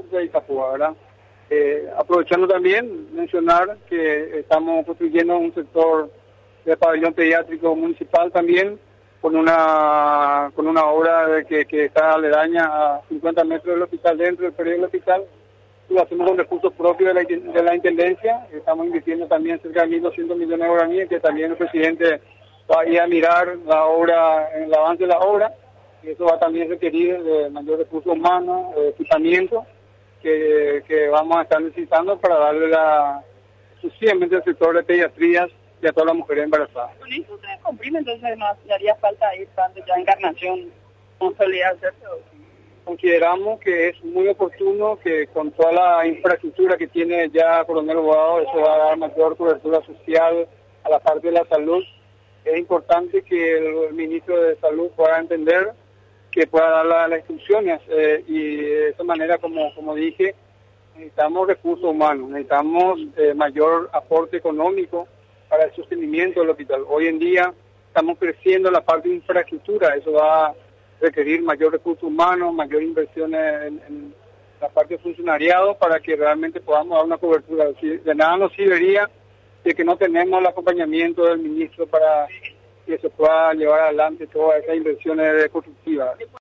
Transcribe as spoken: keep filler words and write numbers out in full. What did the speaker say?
de Itapúa, ¿verdad? Eh, aprovechando también mencionar que estamos construyendo un sector de pabellón pediátrico municipal también con una con una obra de que, que está aledaña a cincuenta metros del hospital, dentro del periodo del hospital. Lo hacemos con recursos propios de la, de la Intendencia. Estamos invirtiendo también cerca de mil doscientos millones de guaraníes, que también el presidente va a ir a mirar la obra, el avance de la obra, y eso va a también requerir de mayor recursos humanos, eh, equipamiento, que, que vamos a estar necesitando para darle la suficientemente al sector de pediatrías y a todas las mujeres embarazadas. Con eso ustedes comprimen, entonces no haría falta ir tanto ya Encarnación consolidar, ¿cierto? Consideramos que es muy oportuno que con toda la infraestructura que tiene ya Coronel Bogado, eso va a dar mayor cobertura social a la parte de la salud. Es importante que el ministro de Salud pueda entender, que pueda dar la, las instrucciones eh, y de esa manera, como, como dije, necesitamos recursos humanos, necesitamos eh, mayor aporte económico para el sostenimiento del hospital. Hoy en día estamos creciendo en la parte de infraestructura, eso va a requerir mayor recursos humanos, mayor inversión en, en la parte de funcionariado para que realmente podamos dar una cobertura. De nada nos serviría de que no tenemos el acompañamiento del ministro para que se pueda llevar adelante todas esas inversiones constructivas.